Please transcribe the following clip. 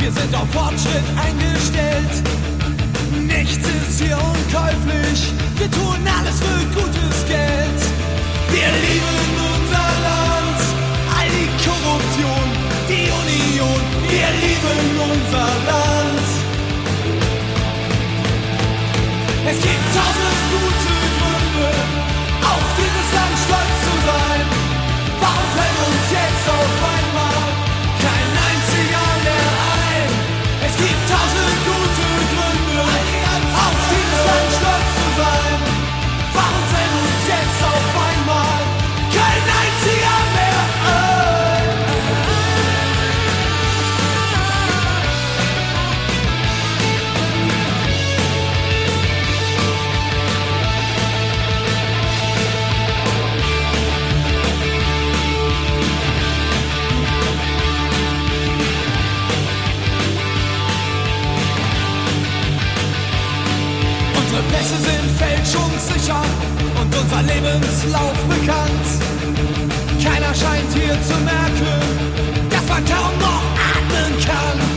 Wir sind auf Fortschritt eingestellt. Nichts ist hier unkäuflich. Wir tun alles für gutes Geld. Wir lieben unser Land, all die Korruption, die Union. Wir lieben unser Land. Es gibt 1000 gute Gründe, auf dieses Land stolz zu sein. Warum fällt uns jetzt auf einmal kein einziger mehr ein? Es gibt 1000 gute Gründe, auf dieses Land stolz zu sein. Warum fällt uns jetzt auf einmal kein einziger mehr ein? Unsere Pässe sind fälschungssicher und unser Lebenslauf bekannt. Keiner scheint hier zu merken, dass man kaum noch atmen kann.